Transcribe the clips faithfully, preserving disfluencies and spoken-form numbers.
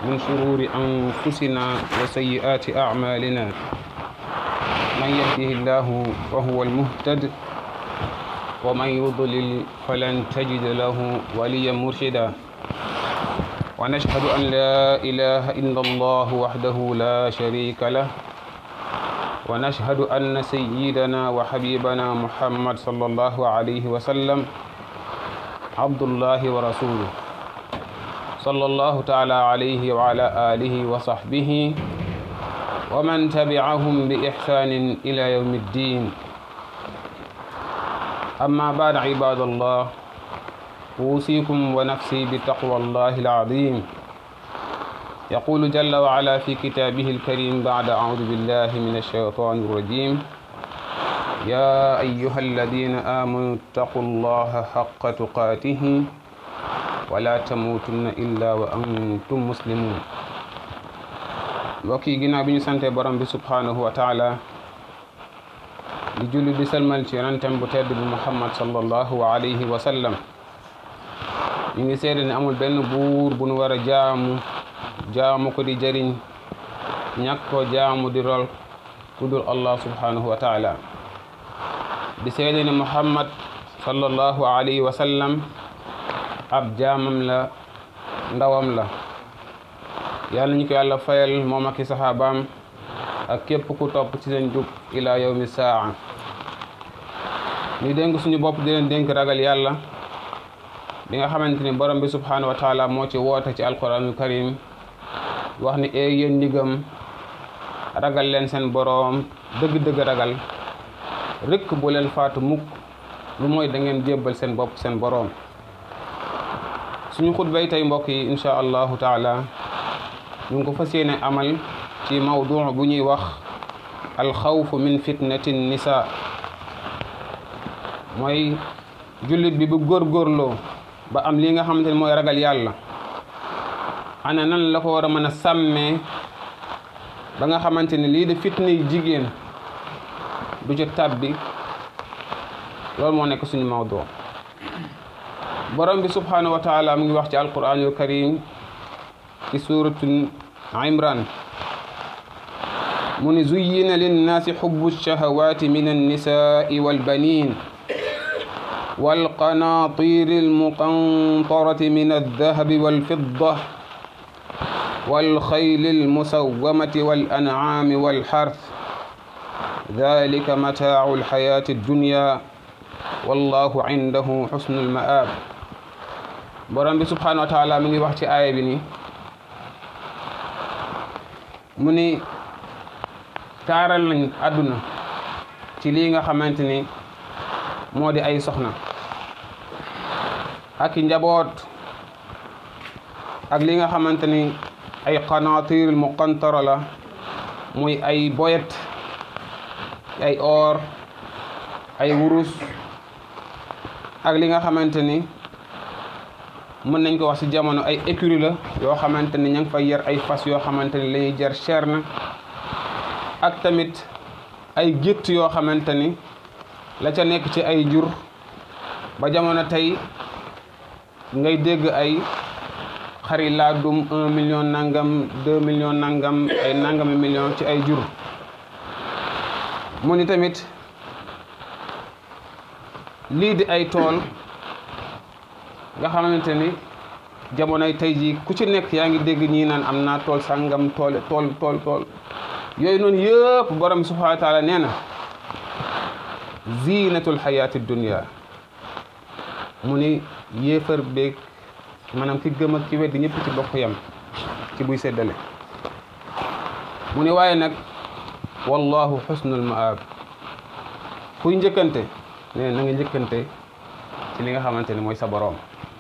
من شرور أنفسنا وسيئات أعمالنا من يهده الله فهو المهتد ومن يضلل فلن تجد له وليا مرشدا ونشهد أن لا إله إلا الله وحده لا شريك له ونشهد أن سيدنا وحبيبنا محمد صلى الله عليه وسلم عبد الله ورسوله صلى الله تعالى عليه وعلى آله وصحبه ومن تبعهم بإحسان إلى يوم الدين. أما بعد عباد الله، أوصيكم ونفسي بتقوى الله العظيم. يقول جل وعلا في كتابه الكريم بعد أعوذ بالله من الشيطان الرجيم: يا أيها الذين آمنوا اتقوا الله حق تقاته ولا تموتن إلا وأنتم مسلمون. mbokk yi ginnaaw bi ñu sante borom bi subhanahu wa taala di julli di salmal ci yonentam bu tedd bi Muhammad sallallahu alayhi wa sallam, ñu ngi seede ne amul benn buur bu nu war a jaamu jaamu ko di jëriñ ñàkk ko jaamu di rol ku dul Allah subhanahu wa taala. di seede ne Muhammad sallallahu alayhi wa sallam ab jaamam la, ndawam la. yàlla ñu ko yàlla fayal moom ak i saxaabaam ak képp ku topp ci seen jub ila yawmi saa. ñu dénk suñu bopp di leen dénk ragal yàlla bi nga xamante ni borom bi subhanahu wa taala moo ci woote ci alquranul karim wax ni ee yéen ndigam ragal leen seen boroom dëgg-dëgg ragal rëkk bu leen faatu mukk lu mooy da ngeen jébbal seen bopp seen boroom. suñu xutbay tey mbokk yi insha allahu taala ñu ngi ko fas yéene amal ci mawdu bu ñuy wax alxawfu min fitnati nisa. mooy jullit bi bu góorgóorloo ba am li nga xamante ne mooy ragal yàlla, ana nan la ko war a mën a sàmmee ba nga xamante ne lii de fitna yi jigéen du ci tabbi. loolu moo nekk suñu mawdu. borom bi subhanahu wa taala mu ngi wax ci alquranul karim ci suratu Imran mu ni zuyyina linnaasi xubbu shahawaati min annisaai walbanin walqanaatiri almuqantarati min aldahabi walfidda walxayli almusawwamati walancaami walxarth dalika mataacu alxayaati addunya wallahu cindahu xusnu almaab. borom bi subhanahu wa taala mu ngi wax ci aaya bi ni mu ni taaral nañ àdduna ci lii nga xamante ni moo di ay soxna ak i njaboot ak li nga xamante ni ay qanatir muqantara la, muy ay boyet, ay or, ay wurus ak li nga xamante ni mën nañ ko wax ci jamono ay écurie la yoo xamante ni ña ngi fay yar ay fas yoo xamante ni la ñuy jar cher na, ak tamit ay gétt yoo xamante ni la ca nekk ci ay jur ba jamono tey ngay dégg ay xari laadum un million nangam deux millions nangam ay nangami million ci ay jur. mu ni tamit lii di ay tool nga xamante ni jamonoy tey jii ku ci nekk yaa ngi dégg ñii naan am naa tool sàngam tool tool tool tool yooyu noonu yëpp borom subhanahu wa taala nee na zinatul xayaati dunya. mu ni yéefar beeg maanaam ki gëm ak ki weddi ñëpp ci bokk yam ci buy seddale. mu ni waaye nag wallahu xusnul maab, kuy njëkkante nee na nga njëkkante ci li nga xamante ni mooy sa boroom.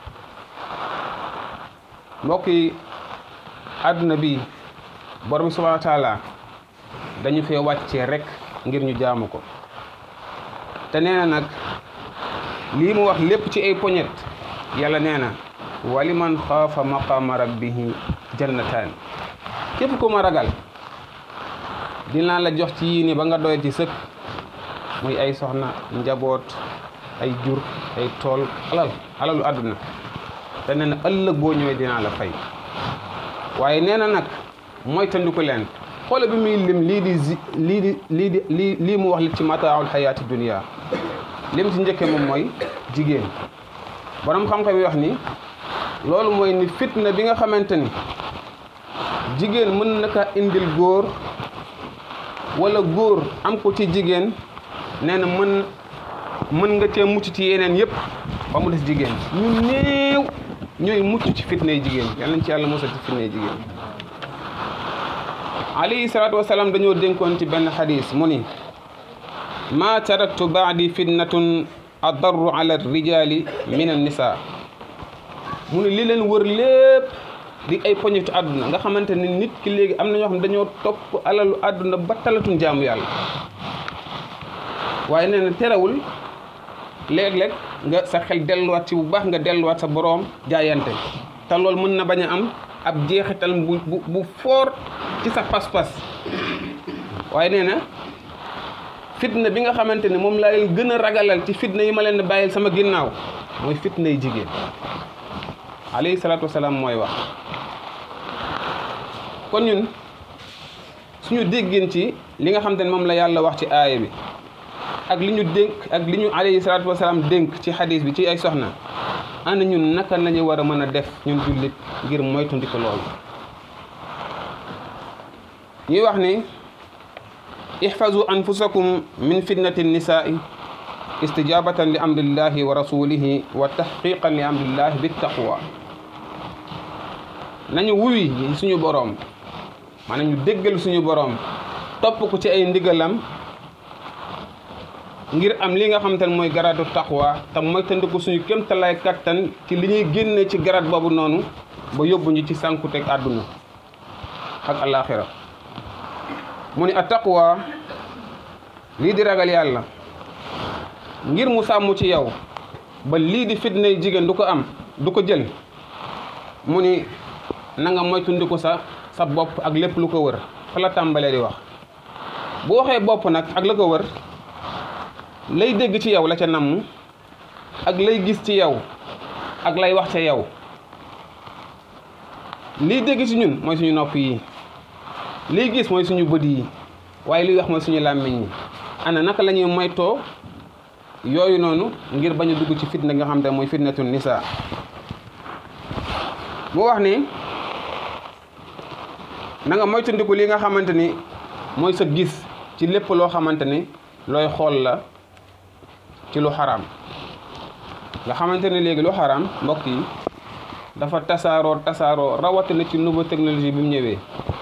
mbokk yi àdduna bi borom subhanahu wa taala dañu fee wàccee rek ngir ñu jaamu ko, te nee na nag lii mu wax lépp ci ay poñet yàlla nee na wali man xaafa maqaama rabbihi jannataan. képp ku ma ragal dinaa la jox ci yii ni ba nga doy ci sëkk, muy ay soxna, njaboot, ay jur, ay tool, alal alalu àdduna. te nee na ëllëg boo ñëwee dinaa la fay. waaye nee na nag mooy tandiku leen xoola bi muy lim lii di lii di lii di lii lii mu wax li ci mataaul xayaati dunia lim ci njëkke moom mooy jigéen borom xam-xam yi wax ni loolu mooy ni fitna bi nga xamante ni jigéen mën na ka indil góor wala góor am ko ci jigéen nee na mën mën nga cee mucc ci yeneen yëpp ba mu des jigéen ñu néew ñooy mucc ci fitnay jigéen yal nañ ci yàlla musal ci fitnay jigéen alayhi salaatu wasalaam dañoo dénkoon ci benn xadis mu ni ma taraktu baadi fitnatun adarru ala rijali min an nisa mu ni li leen wër lépp di ay poñetu àdduna nga xamante ni nit ki léegi am na ñoo xam ne dañoo topp alalu àdduna ba talatuñ jaamu yàlla waaye nee na terewul léeg-léeg nga sa xel delluwaat ci bu baax nga delluwaat sa boroom jaayante te loolu mën na bañ a am ab jeexital bu bu bu foor ci sa pas-pas waaye nee na fitna bi nga xamante ne moom laa leen gën a ragalal ci fitna yi ma leen bàyyil sama ginnaaw mooy fitna yi jigéen alayhi salaatu wasalaam mooy wax kon ñun suñu déggin ci li nga xamante ne moom la yàlla wax ci aaya bi ak li ñu dénk ak li ñu alayhi salaatu wasalaam dénk ci xadis bi ci ay soxna ana ñun naka lañu war a mën a def ñun jullit ngir moytandiku loolu ñuy wax ni ihfazu anfusakum min fitnati nisaai istijabatan li amrillahi wa rasulihi wa tahqiqan li amrillahi bit taqwa nañu wuy suñu boroom maanaam ñu déggal suñu boroom topp ko ci ay ndigalam ngir am li nga xamante ne mooy garadu taqwa te mooy tëndiku suñu kéemtalaay kattan ci li ñuy génne ci garad boobu noonu ba yóbbu ñu ci sànkuteg àdduna ak alaxira mu ni a taqwa lii di ragal yàlla ngir mu sàmm ci yow ba lii di fitnay jigéen du ko am du ko jël mu ni na nga moytundiku sa sa bopp ak lépp lu ko wër fa la tàmbalee di wax bu waxee bopp nag ak la ko wër lay dégg ci yow la ca namm ak lay gis ci yow ak lay wax ca yow liy dégg ci ñun mooy suñu nopp yi liy gis mooy suñu bët yi waaye liy wax mooy suñu làmmiñ yi ana naka la ñuy moytoo yooyu noonu ngir bañ a dugg ci fitna nga xam te mooy fitnatu nisa mu wax ni na nga moytandiku li nga xamante ni mooy sa gis ci lépp loo xamante ni looy xool la ci lu xaraam nga xamante ne léegi lu xaraam mbokk yi dafa tasaaroo tasaaroo rawatina ci nouvelle technologie bi mu ñëwee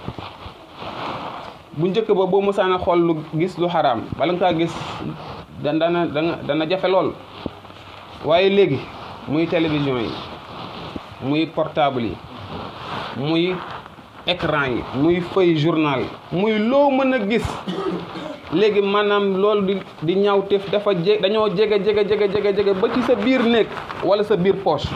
bu njëkk ba boo mësaan a xool lu gis lu xaraam bala nga kaa gis dana dana dana jafe lool waaye léegi muy télévision yi muy portable yi muy écran yi muy feuille journal muy loo mën a gis léegi maanaam loolu di di ñaawteef dafa je dañoo jege jege jege jege jege ba ci sa biir néeg wala sa biir poche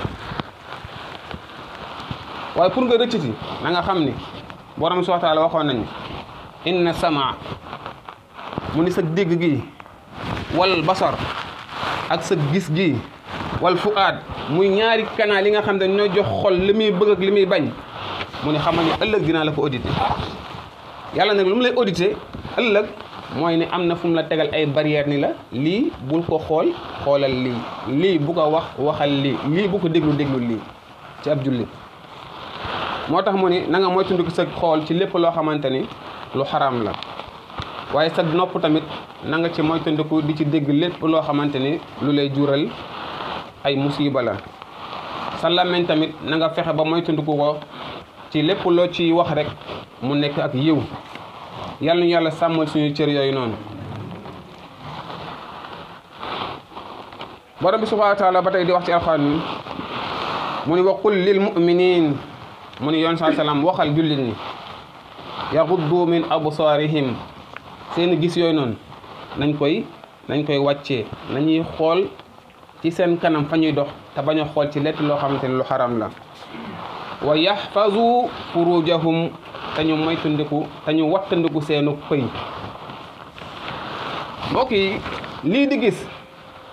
waaye pour nga rëcc ci na nga xam ni borom subhaanahu wa taala waxoon nañu inna sama mu ni sa dégg gi wal basar ak sa gis gi wal fuaad muy ñaari canal yi nga xam ne ñoo jox xol li muy bëgg ak li muy bañ mu ni xamal ni ëllëg dinaa la ko audité yàlla nag lu mu lay audité ëllëg mooy ne am na fu mu la tegal ay barrière ni la lii bul ko xool xoolal lii lii bu ko wax waxal lii lii bu ko déglu déglu lii ci ab jullit moo tax mu ni na nga moytandiku sa xool ci lépp loo xamante ni lu xaraam la waaye sa nopp tamit na nga ci moytandiku di ci dégg lépp loo xamante ni lu lay jural ay musiba la sa làmmiñ tamit na nga fexe ba moytandiku ko ci lépp loo ciy wax rek mu nekk ak yiw yàlla ñu yàlla sàmmal suñu cër yooyu noonu borom bi subhaanahu wa taala ba tey di wax ci alxuraan ni mu ni wa qul lil mu'minin mu ni yoon saa salaam waxal jullit ni yaxuddu min absaarihim seen gis yooyu noonu nañ koy nañ koy wàccee nañuy xool ci seen kanam fa ñuy dox te bañ a xool ci lépp loo xamante ne lu xaram la wa yaxfazu furujahum te ñu moytandiku te ñu wattandiku seenu pëy mbokk yi lii di gis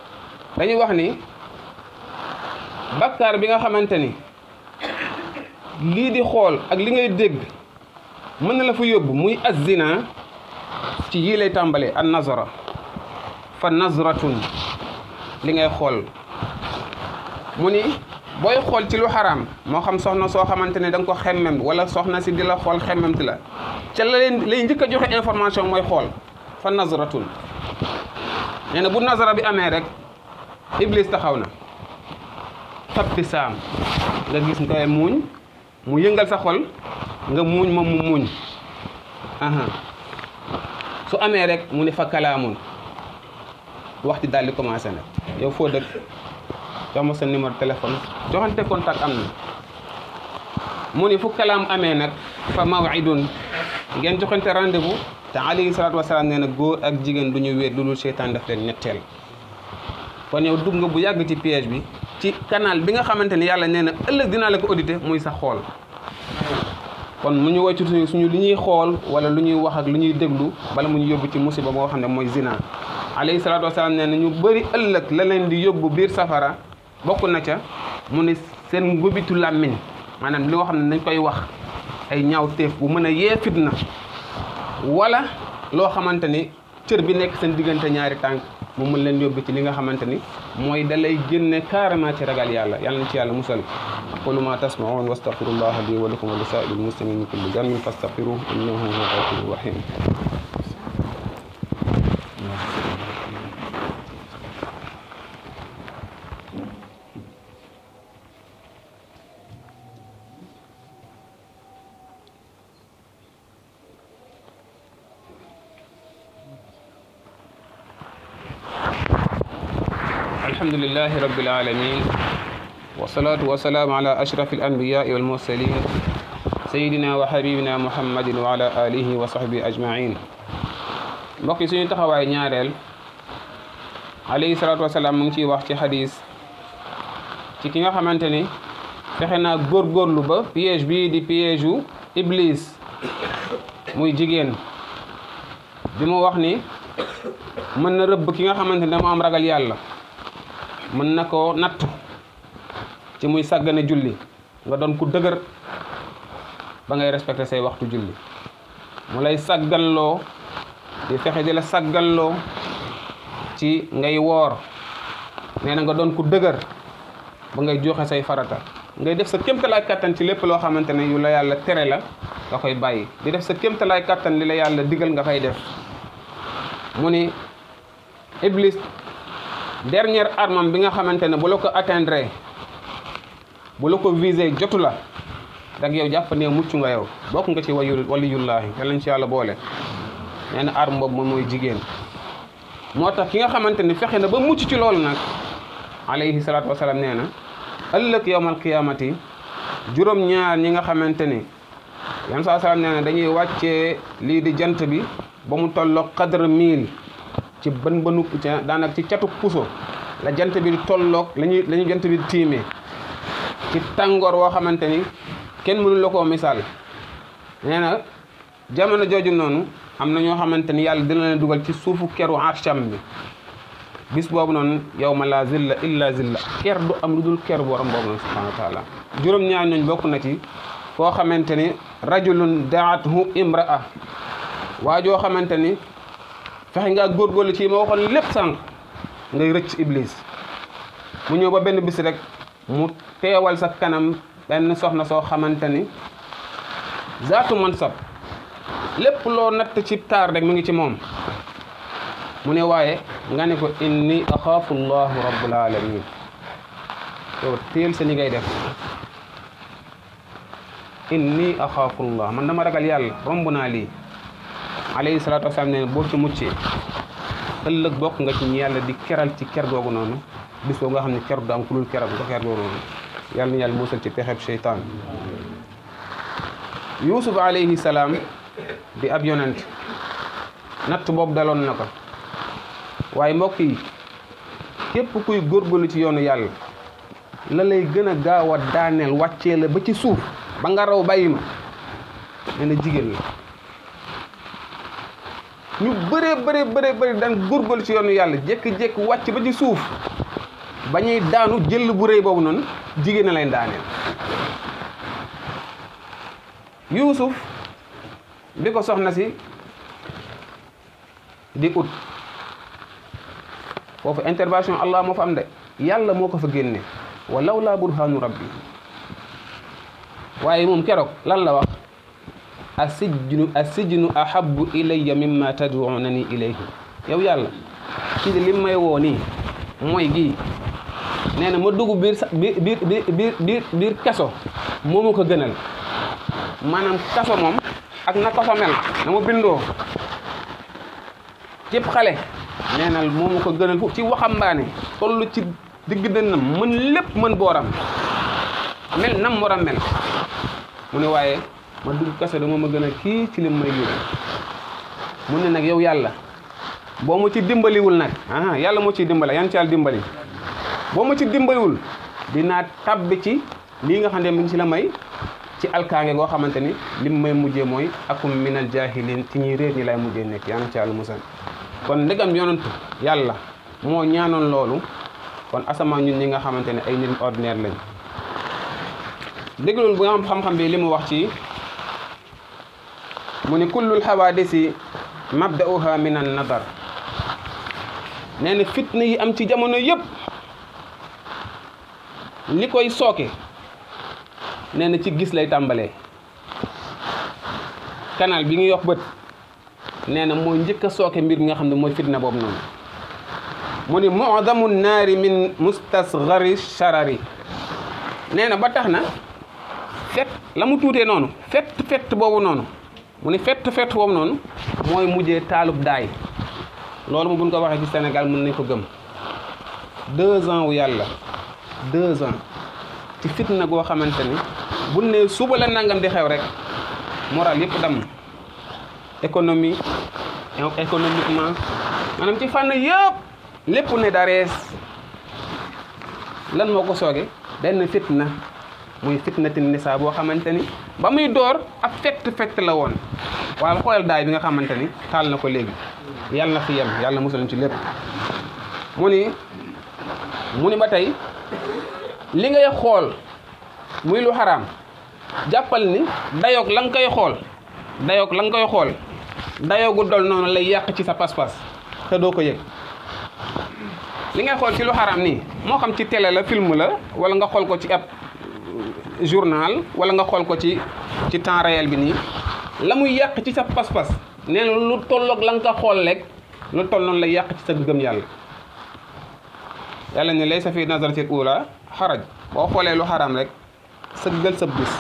dañuy wax ni bakkaar bi nga xamante ni lii di xool ak li ngay dégg mën na la fa yóbbu muy az-zina ci yii lay tàmbalee an nazara fa nazratun li ngay xool mu ni booy xool ci lu xaraam moo xam soxna soo xamante ne da nga ko xemmem wala soxna si di la xool xemmemti la ca la leen lay njëkk a joxe information mooy xool fa nazratun nee na bu nazara bi amee rek iblis taxaw na tabbi saam nga gis nga muuñ mu yëngal sa xol nga muuñ moom mu muuñ aha su amee rek mu ne fa kalaamun waxti daal di commencé nag yow foo dëkk jox ma sa numéro téléphone joxante contact am na mu ni fu kalaam amee nag fa mawidun ngeen joxante rendez-vous te alayhi salaatu wasalaam nee na góor ak jigéen du ñu wéet lu dul seytaan daf leen ñetteel kon yow dugg nga bu yàgg ci piège bi ci canal bi nga xamante ni yàlla nee na ëllëg dinaa la ko audité muy sa xool kon mu ñu wàccu suñu lu ñuy xool wala lu ñuy wax ak lu ñuy déglu bala mu ñu yóbbu ci musiba moo xam ne mooy zina alayhi salaatu wasalaam nee na ñu bëri ëllëg la leen di yóbbu biir safara bokk na ca mu ne seen ngubitu làmmiñ maanaam li nga xam ne dañ koy wax ay ñaaw téef bu mën a yee fitna wala loo xamante ni cër bi nekk seen diggante ñaari tànk mu mën leen yóbbu ci li nga xamante ni mooy da lay génne carrément ci ragal yàlla yàlla na ci yàlla musal aqulu ma tasma'un wastaghfirullaha li wa lakum wa li sa'iril muslimin min kulli dhanbin fastaghfiruhu innahu huwal ghafurur rahim الحمد لله رب العالمين والصلاة والسلام على أشرف الأنبياء والمرسلين سيدنا وحبيبنا محمد وعلى آله وصحبه أجمعين mbokk yi suñu taxawaay ñaareel alayhi salaatu wasalaam mu ngi ciy wax ci xadis ci ki nga xamante ni fexe naa góorgóorlu ba piège bii di piège u iblis muy jigéen bi mu wax ni mën na rëbb ki nga xamante ni dama am ragal yàlla mën na ko nattu ci muy sàggane julli nga doon ku dëgër ba ngay respecté say waxtu julli mu lay sàgganloo di fexe di la sàgganloo ci ngay woor nee na nga doon ku dëgër ba ngay joxe say farata ngay def sa kéemtalaay kattan ci lépp loo xamante ne yu la yàlla tere la nga koy bàyyi di def sa kéemtalaay kattan li la yàlla digal nga koy def mu ni iblis dernière arme bi nga xamante ne bu la ko atteindre bu la ko visé jotu la rek yow jàpp ne mucc nga yow bokk nga ci wayu waliyullaahi yal nañ ci yàlla boole nee na arme boobu moom mooy jigéen moo tax ki nga xamante ni fexe na ba mucc ci loolu nag alayhi salaatu wasalaam nee na ëllëg yawmal qiyaamati juróom-ñaar ñi nga xamante ni yan saa salaam nee na dañuy wàccee lii di jant bi ba mu tolloog qadr mille ci bën bënu daanaka ci catu puso la jant bi di tolloog lañuy la ñu jant bi di tiimee ci tàngoor woo xamante ni kenn mënu la koo misaal nee na jamono jooju noonu am na ñoo xamante ni yàlla dina leen dugal ci suufu keru arsham bi bis boobu noonu yawma la zilla illa zilla ker du am lu dul ker borom boobu noonu subhanahu wa taala juróom-ñaar ñooñ bokk na ci koo xamante ni rajulun daathu imraa waa joo xamante ni fexe ngaa góorgóorlu ci ma waxoon lépp sànq ngay rëcc iblis mu ñëw ba benn bis rek mu teewal sa kanam benn soxna soo xamante ni zaatu mansab lépp loo natt ci taar rek mu ngi ci moom mu ne waaye nga ne ko inni axaafu llahu rabbul alamin yow téel sa li ngay def inni axaafu llah man dama ragal yàlla romb naa lii alayhi salaatu wasalaam nee na boo ci muccee ëllëg bokk nga ci ñu yàlla di keral ci ker googu noonu bis boobu nga xam ne ker du am ku dul keral nga ker googu noonu yàlla na yàlla musal ci pexeb seytaan Yuusuf alayhi salaam di ab yonent natt boobu daloon na ko waaye mbokk yi képp kuy góorgóorlu ci yoonu yàlla la lay gën a gaaw a daaneel wàccee la ba ci suuf ba nga raw bàyyi ma nee na jigéen la ñu bëree bëree bëree bëri daan góorgóorlu ci yoonu yàlla jékki-jékki wàcc ba ci suuf ba ñuy daanu jël bu rëy boobu noonu jigéen na lay daaneel Yuusuf bi ko soxna si di ut foofu intervention Allah moo fa am de yàlla moo ko fa génne wa lawlaa burhaanu rabbi waaye moom keroog lan la wax asijnu asijnu ahabbu ilayya mimma tad'unani ilayhi yow yàlla kii de lim may woo nii mooy gii nee na ma dugg biir sa biir biir biir biir biir kaso moo ma ko gënal maanaam kaso moom ak na kaso mel na ma bindoo cib xale nee na moo ma ko gënal fu ci waxambaane toll ci digg dënnam mën lépp mën booram mel nam war a mel mu ne waaye ma dugg kaso dama ma gën a kii ci lim may yóbbu mu ne nag yow yàlla boo ma ci dimbaliwul nag ah yàlla moo ciy dimbale yan ci yàlla dimbali boo ma ci dimbaliwul dinaa tabbi ci lii nga xam ne mi ngi ci la may ci alkaange goo xamante ni lim may mujjee mooy akum minal jaahiliin ci ñuy réer ñi lay mujjee nekk yan ci yàlla musal kon ndegam yonantu yàlla moo ñaanoon loolu kon asamaan ñun ñi nga xamante ne ay nit ordinaire lañ déglul bu nga am xam-xam bi li mu wax ci mu ni kullul hawaadisi mabda'uha min an nadar nee na fitna yi am ci jamono yëpp li koy sooke nee na ci gis lay tàmbalee canal bi ngi yox bët nee na mooy njëkk a sooke mbir mi nga xam ne mooy fitna boobu noonu mu ni mu'damu naari min mustasghari sharari nee na ba tax na fet la mu tuutee noonu fett fett boobu noonu mu ni fett fett boobu noonu mooy mujjee taalub daay loolu mu buñ ko waxee ci Sénégal mën nañ ko gëm deux ans wu yàlla deux ans ci fitna goo xamante ni bu ne suba la nangam di xew rek moral yëpp dam économie économiquement maanaam ci fànn yëpp lépp ne darees lan moo ko sooge benn fitna muy fitnati nisa boo xamante ni ba muy door ab fett fett la woon waaye xoolal daay bi nga xamante ni taal na ko léegi yàlla na fi yem yàlla musal ci lépp mu ni mu ni ba tey li ngay xool muy lu xaraam jàppal ni dayoog la nga koy xool dayoog la nga koy xool dayoogu dol noonu lay yàq ci sa pas-pas te doo ko yëg li ngay xool ci lu xaraam nii moo xam ci télé la film la wala nga xool ko ci ab journal wala nga xool ko ci ci temps réel bi nii la muy yàq ci sa pas-pas nee na lu tolloog la nga ko xool rek lu toll noonu lay yàq ci sa gëm yàlla yàlla ne laysa fi nazaratil ula xaraj boo xoolee lu xaraam rek sa gël sa bis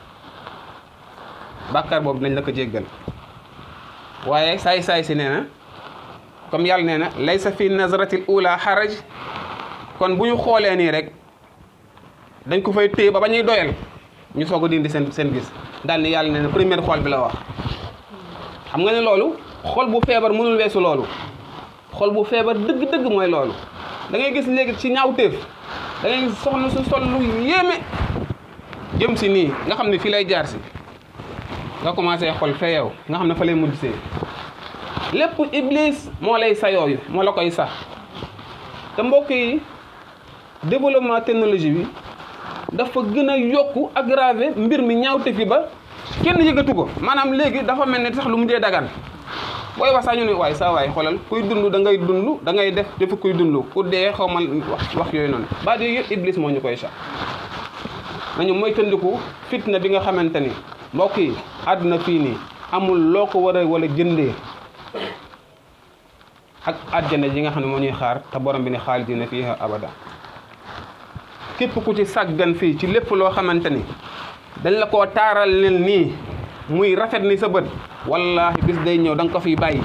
bàkkaar boobu dinañ la ko jéggal waaye saay saay si nee na comme yàlla nee na laysa fi nazaratil ula xaraj kon bu ñu xoolee nii rek dañ ko fay téye ba ba ñuy doyal ñu soog a dindi seen seen gis daal ni yàlla nee na première xool bi la wax xam nga ne loolu xol bu feebar mënul weesu loolu xol bu feebar dëgg-dëgg mooy loolu da ngay gis léegi ci ñaawteef da ngay gis soxna su sol lu yéeme jëm si nii nga xam ne fii lay jaar si nga commencé xol fee yow nga xam ne fa lay mujj see lépp iblis moo lay sa yooyu moo la koy sax te mbokk yi développement technologie bi dafa gën a yokku aggravé mbir mi ñaawteef yi ba kenn yëgatu ko maanaam léegi dafa mel ni sax lu mujjee dagan booy wax sax ñu ne waaye saa waay xoolal kuy dund da ngay dund da ngay def dafa kuy dund ku dee xaw ma wax wax yooyu noonu baat yooyu yëpp iblis moo ñu koy sax nañu moytandiku fitna bi nga xamante ni mbokk yi àdduna fii nii amul loo ko war a wala jëndee ak àjjana ji nga xam ne moo ñuy xaar te borom bi ne xaalidina fiiha abada képp ku ci sàggan fii ci lépp loo xamante ni dañ la koo taaral leen nii muy rafet ni sa bët wallahi bis day ñëw da nga ko fiy bàyyi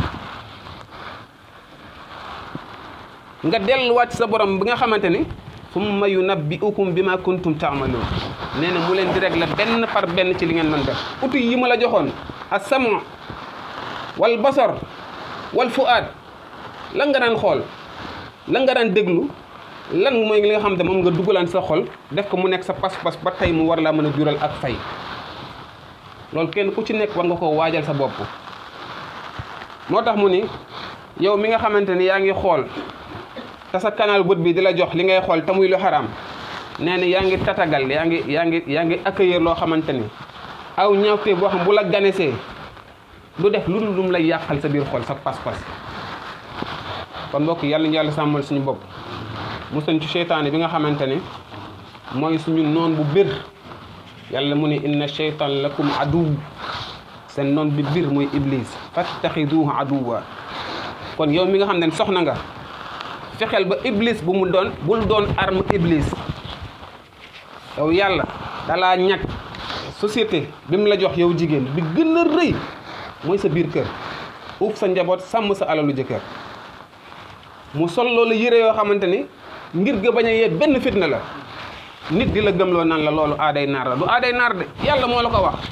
nga delluwaat ci sa borom bi nga xamante ni summa yunabbi'ukum bima kuntum ta'malun nee na mu leen di régler benn par benn ci li ngeen mën def outil yi ma la joxoon as-sam' wal basar wal fu'aad lan nga daan xool lan nga daan déglu lan mooy li nga xam ne moom nga dugalaan sa xol def ko mu nekk sa pas-pas ba tey mu war laa mën a jural ak fay loolu kenn ku ci nekk war nga koo waajal sa bopp moo tax mu ni yow mi nga xamante ni yaa ngi xool te sa canal bët bi di la jox li ngay xool te muy lu xaraam nee na yaa ngi tatagal yaa ngi yaa ngi yaa ngi accueillir loo xamante ni aw ñaawte boo xam bu la ganesee du def lu dul lum lay yàqal sa biir xol sa pas-pas. kon mbokk yàlla ñu yàlla sàmmal suñu bopp musañ ci seytaane bi nga xamante ne mooy suñu noon bu bir yàlla mu ne inna sheytaan lakum aduw seen noon bi bir mooy iblis fattaxiduhu aduwa. kon yow mi nga xam ne soxna nga fexeel ba iblis bu mu doon bul doon arme iblis. yow yàlla dalaa ñàkk société bi mu la jox yow jigéen bi gën a rëy mooy sa biir kër uuf sa njaboot sàmm sa alalu jëkkër mu sol loolu yére yoo xamante ni ngir ga bañ a yee benn fitna la. nit di la gëmloo naan la loolu aaday naar la du aaday naar de yàlla moo la ko wax.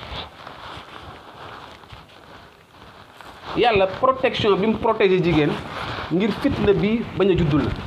yàlla protection bi mu protégé jigéen ngir fitna bi bañ a juddul la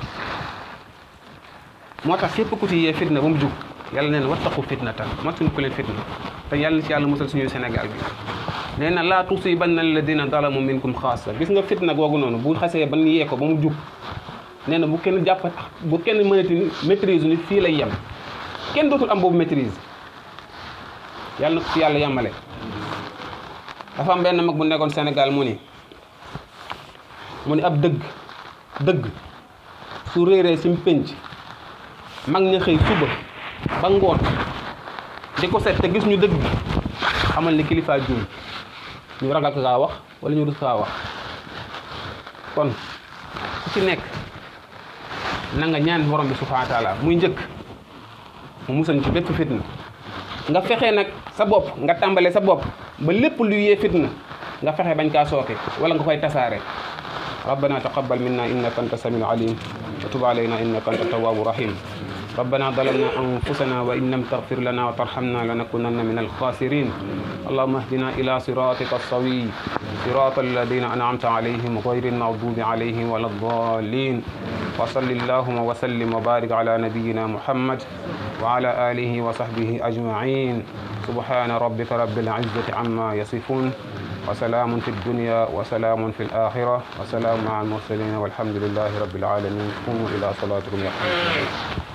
moo tax képp ku ci yee fitna ba mu jug yàlla neen wattaqu fitnatan matuñ ko leen fitna te yàlla ci yàlla musal suñu Sénégal bi nee na laa tusibanna alladina zalamu minkum xaasa. gis nga fitna googu noonu bu xasee ban yee ko ba mu jug nee na bu kenn jàpp bu kenn mënati maîtrise nit fii lay yem kenn dootul am boobu maîtrise. yàlla na ko ci yàlla yàmmale. dafa am benn mag bu nekkoon Sénégal mu ni mu ni ab dëgg dëgg su réeree ci pénc mag ña xëy suba ba ngoon di ko seet te gis ñu dëgg xamal ni kilifa juum ñu ragal ko kaa wax wala ñu rus kaa wax. kon ku ci nekk na nga ñaan borom bi subhanahu wa taala muy njëkk mu musañ ci bépp fitna. nga fexe nag sa bopp nga tàmbale sa bopp ba lépp lu yee fitna nga fexe bañ kaa sooke wala nga koy tasaare. rabbana taqabbal minna innaka anta samiul alim wa tub alayna innaka anta tawwabu rahim. ربنا ظلمنا أنفسنا وإن لم تغفر لنا وترحمنا لنكونن من الخاسرين. اللهم اهدنا إلى صراطك السوي صراط الذين أنعمت عليهم غير المغضوب عليهم ولا الضالين. وصل اللهم وسلم وبارك على نبينا محمد وعلى آله وصحبه أجمعين. سبحان ربك رب العزة عما يصفون وسلام في الدنيا وسلام في الآخرة وسلام مع المرسلين والحمد لله رب العالمين. قوموا إلى صلاتكم يرحمكم الله.